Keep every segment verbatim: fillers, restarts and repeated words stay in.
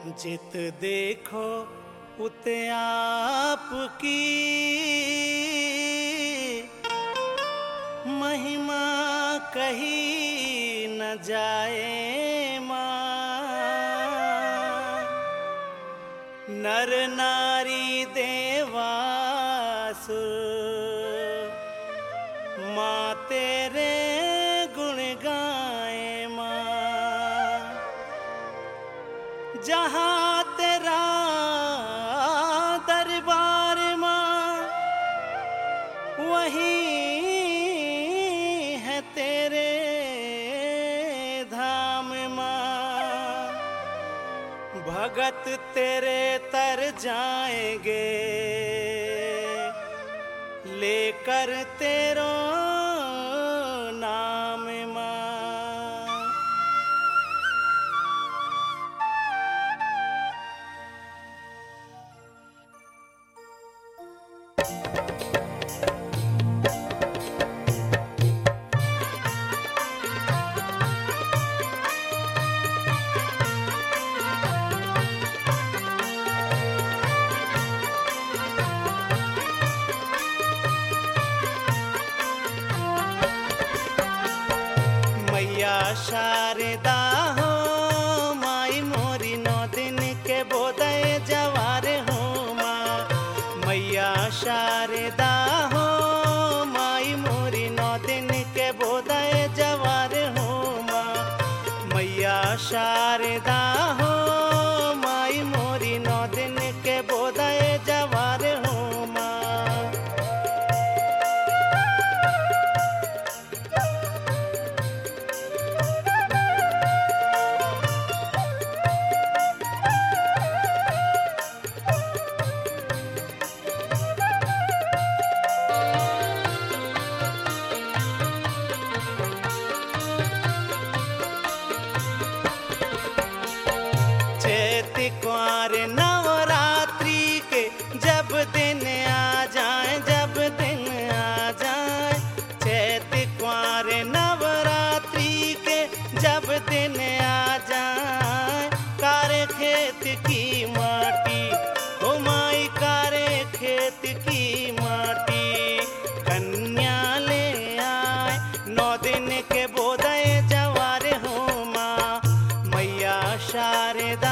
जित देखो उत आपकी महिमा कही न जाए माँ। नर नारी देवासुर माँ तेरे गुण गाए माँ। जहाँ तेरा दरबार माँ वहीं है तेरे धाम माँ। भगत तेरे तर जाएंगे लेकर तेरो नाम माँ। शारदा हो माई मोरी नौ दिन के बोदय जवार हो माँ। मैया शारदा हो माई मोरी नौ दिन के बोदय जवार हो माँ। मैया शारदा हो माई मोरी नौ दिन के बोदय जवार हो माँ। कुंवर नवरात्रि के जब दिन आ जाए, जब दिन आ जाए। चैत कुंवर नवरात्रि के जब दिन आ जाए। कारे खेत की माटी हो माई कारे खेत की माटी। कन्या ले आए नौ दिन के बोदय जवार हो माँ। मैया शारदा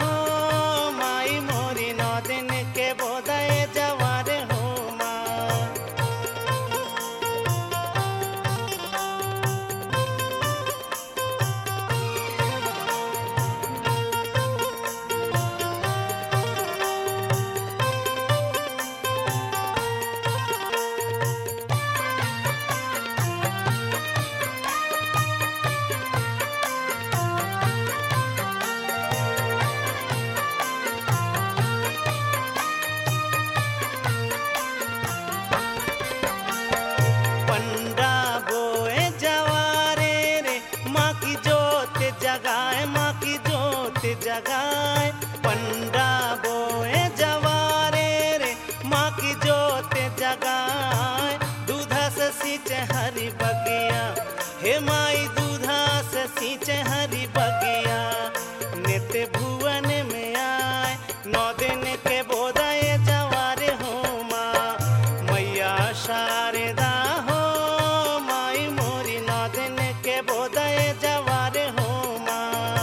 जगाए। पंडा बोए जवारे रे माँ की जोत जगाए। दूधा से सींचे हरी बगिया हे माई दूधा से सींचे हरी बगिया। नित्य भुवन में आए नौ दिन के बोदय जवारे हो माँ। मैया शारदा हो माई मोरी नौ दिन के बोदय जवारे हो माँ।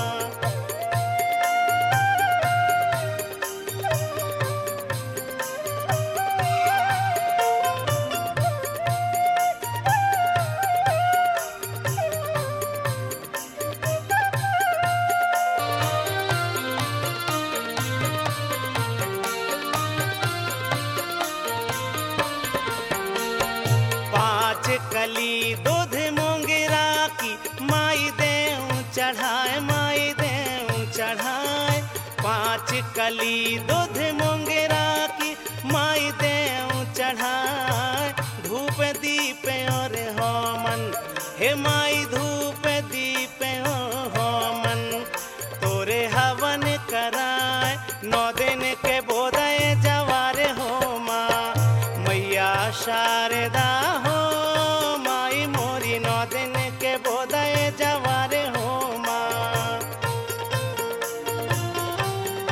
कली दूध मोंगरा की माई देव चढ़ाए, माई देव चढ़ाए। पाँच कली दूध मोंगरा की माई देव चढ़ाए। धूप दीप और होमन हे माई धूप दीप और होमन। तोरे हवन कराए नौ दिन के बोदय जवार हो माँ। मैया शारदा हो माई मोरी नौ दिन के बोदय जवार हो माँ।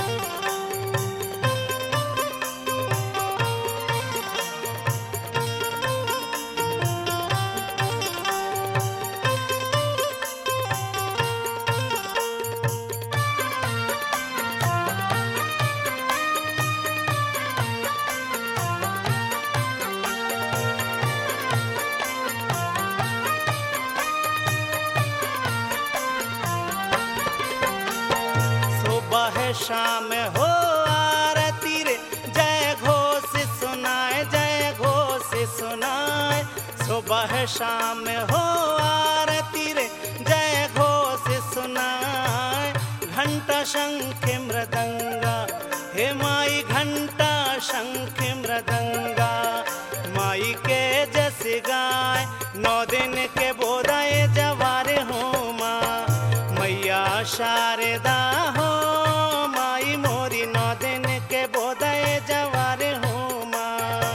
शाम हो आरती रे, जय घोष सुनाए जय घोष सुनाए। सुबह शाम हो आरती रे, जय घोष सुनाए। घंटा शंख मृदंगा, हे माई घंटा शंख मृदंगा। माई के जस गाय, नौ दिन के बोदाए जवार हो माँ। मैया शारदा हो माई मोरी, नौ दिन के बोदाए जवार हो माँ।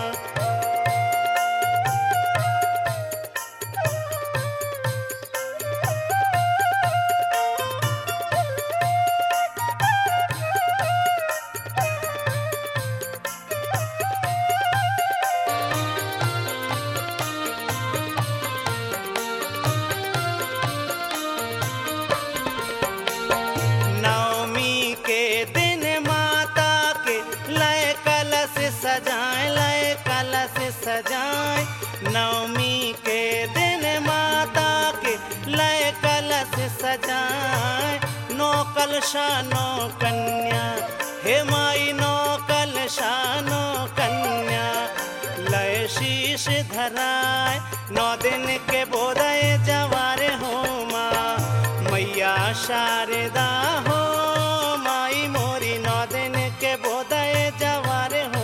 सजाए लय कलश सजाए, नवमी के दिन माता के लय कलश सजाए। नौ कलशा नौ कन्या, हे माई नौ कलशा नौ कन्या। लय शीश धराए, नौ दिन के बोदाए जवार हो माँ। मैया शारदा हो माई मोरी, नौ दिन के बोदाए जवार हो।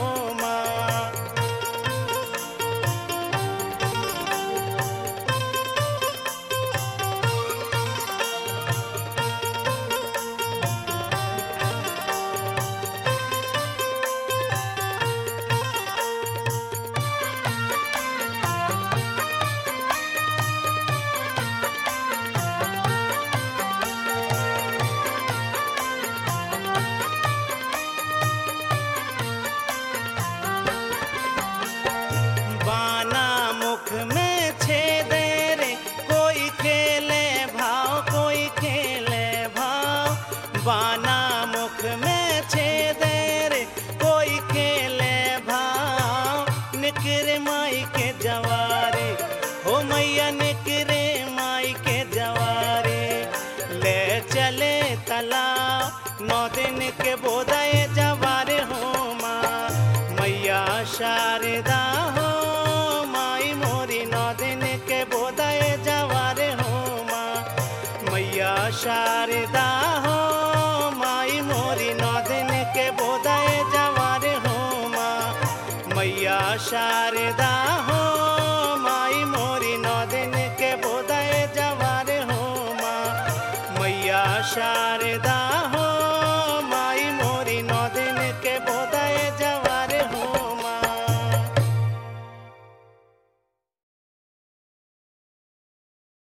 में छेदे रे, कोई खेले भाव कोई खेले भाव। बाना मुख में छेदे रे, कोई खेले भाव। निकरे माई के जवारे, हो मैया निकरे माई के जवारे। ले चले तालाब, नौ दिन के बोदाए जवारे हो माँ। मैया शारदा हो माई मोरी, नौ दिन के बोदाए जवार हो माँ। मैया शारदा हो माई मोरी, नौ दिन के बोदाए जवार हो माँ। मैया शारदा हो